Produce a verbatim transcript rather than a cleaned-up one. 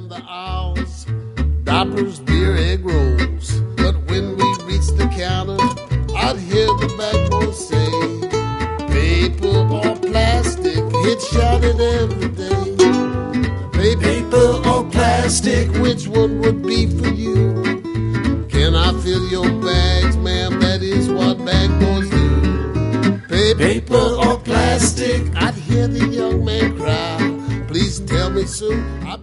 and the owls, Doppers, beer, egg rolls. But when we reached the counter, I'd hear the bag boy say, paper or plastic, it shouted every day. Paper, paper or plastic, which one would be for you? Can I fill your bags, ma'am? That is what bag boys do. Paper, paper or plastic, I'd hear the young man cry. Please tell me soon.